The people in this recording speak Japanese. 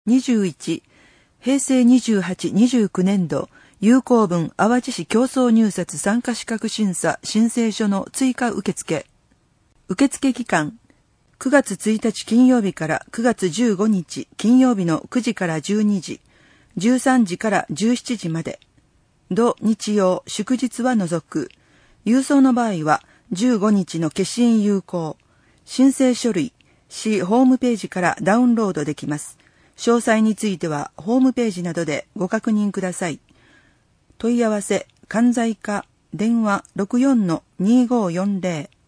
21、平成28-29年度、有効分淡路市競争入札参加資格審査申請書の追加受付。受付期間、9月1日金曜日から9月15日金曜日の9時から12時、13時から17時まで。土日曜、祝日は除く。郵送の場合は15日の消印有効。申請書類、市ホームページからダウンロードできます。詳細についてはホームページなどでご確認ください。問い合わせ、関西課、電話 64-2540